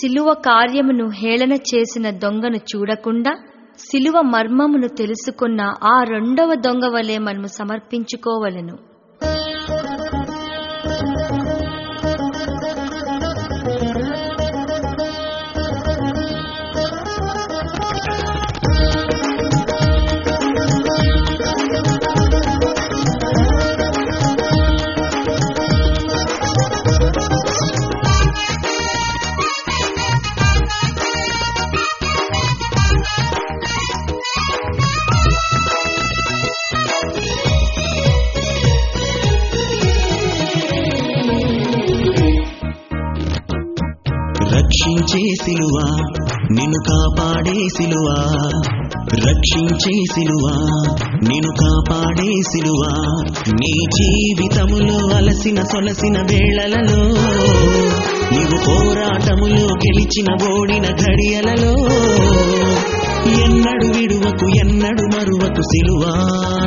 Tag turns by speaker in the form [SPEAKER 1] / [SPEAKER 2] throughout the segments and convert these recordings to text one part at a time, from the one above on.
[SPEAKER 1] సిలువ కార్యమును హేళన చేసిన దొంగను చూడకుండా సిలువ మర్మమును తెలుసుకున్న ఆ రెండవ దొంగ వలె మనము సమర్పించుకోవలెను.
[SPEAKER 2] రక్షించే సిలువా నిన్ను కాపాడే సిలువా, రక్షించే సిలువా నిన్ను కాపాడే సిలువా, నీ జీవితములో అలసిన సొలసిన వేళలలో, నీవు పోరాటములో గెలిచిన ఓడిన ఘడియలలో, ఎన్నడు విడువకు ఎన్నడు మరువకు సిలువా,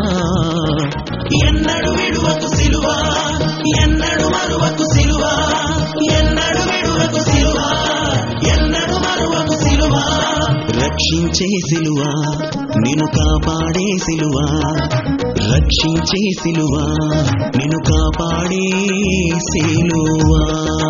[SPEAKER 2] ఎన్నడు విడువకు సిలువా, ఎన్నడు మరువకు సిలువా, ఎన్నడు విడువకు సిలువా, ఎన్నడు మరువకు సిలువా. రక్షించే సిలువా నిన్ను కాపాడే సిలువా, రక్షించే సిలువా నిన్ను కాపాడే సిలువా.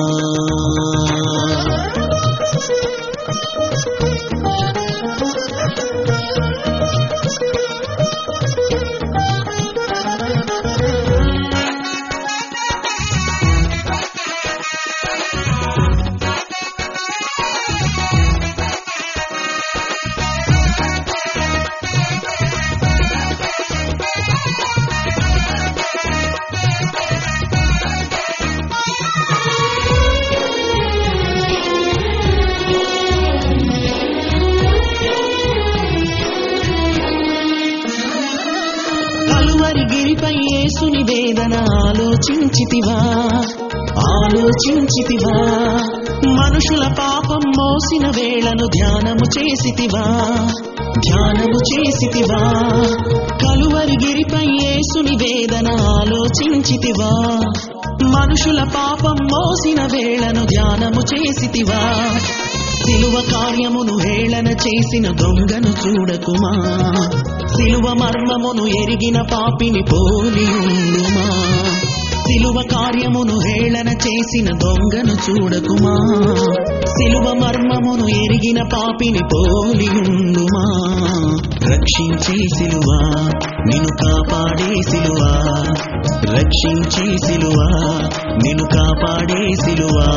[SPEAKER 2] కలువరిగిరిపై యేసుని వేదన ఆలోచించితివా, ఆలోచించితివా, మనుషుల పాపం మోసిన వేళను ధ్యానము చేసితివా, ధ్యానము చేసితివా, కలువరిగిరిపై యేసుని వేదన ఆలోచించితివా, మనుషుల పాపం మోసిన వేళను ధ్యానము చేసితివా, సిలువ కార్యమును హేళన చేసిన దొంగను చూడకుమా, సిలువ మర్మమును ఎరిగిన పాపిని పోలియుండుమా, సిలువ కార్యమును హేళన చేసిన దొంగను చూడకుమా, సిలువ మర్మమును ఎరిగిన పాపిని పోలియుండుమా. రక్షించే సిలువా నిన్ను కాపాడే సిలువా, రక్షించే సిలువా నిన్ను కాపాడే సిలువా.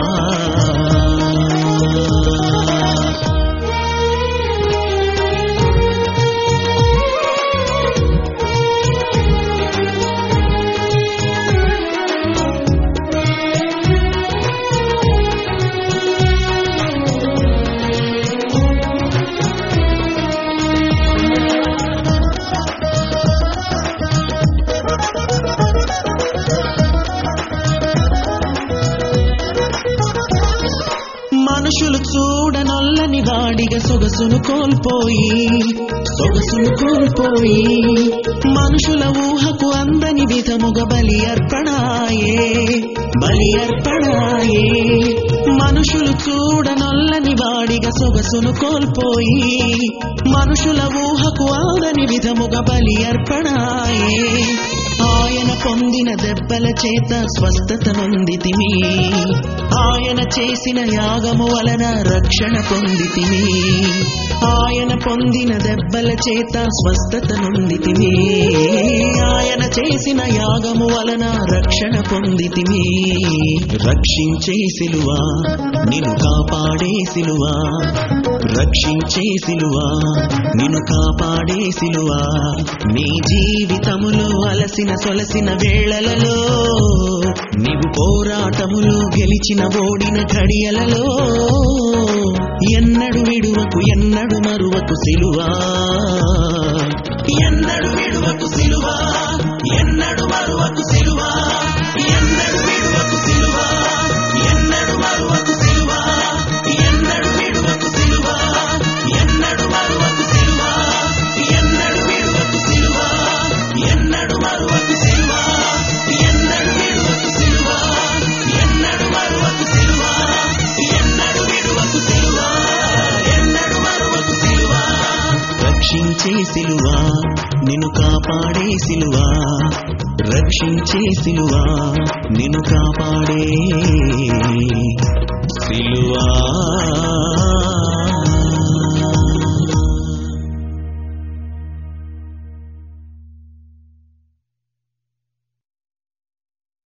[SPEAKER 2] మనుషులు చూడనొల్లని వాడిగా సొగసును కోల్పోయి, సొగసును కోల్పోయి, మనుషుల ఊహకు అందని విధముగా బలి అర్పణాయే, బలి అర్పణాయే, మనుషులు చూడనొల్లని వాడిగా సొగసును కోల్పోయి, మనుషుల ఊహకు అందని విధముగా బలి అర్పణాయే, ఆయన పొందిన దెబ్బల చేత స్వస్థత నొందితిమి, ఆయన చేసిన యాగము వలన రక్షణ పొందితిమి, ఆయన పొందిన దెబ్బల చేత స్వస్థత నొందితిమి, ఆయన చేసిన యాగము వలన రక్షణ పొందితిమి. రక్షించే సిలువా నిన్ను కాపాడే సిలువా, రక్షించే సిలువా నిన్ను కాపాడే సిలువా, నీ జీవితములో అలసిన సొలసిన వేళలలో, నీవు పోరాటములో గెలిచిన ఓడిన ఘడియలలో, ఎన్నడు విడువకు ఎన్నడు మరువకు సిలువా, ఎన్నడు విడువకు సిలువా, ఎన్నడు మరువకు సిలువా, ఎన్నడు విడువకు సిలువా, ఎన్నడు మరువకు సిలువా, ఎన్నడు విడువకు సిలువా, ఎన్నడు మరువకు సిలువా, ఎన్నడు విడువకు సిలువా, ఎన్నడు మరువకు సిలువా, ఎన్నడు విడువకు సిలువా, ఎన్నడు మరువకు సిలువా, ఎన్నడు విడువకు సిలువా. సిలువా, నిన్ను కాపాడే సిలువా, రక్షించే సిలువా, నిన్ను కాపాడే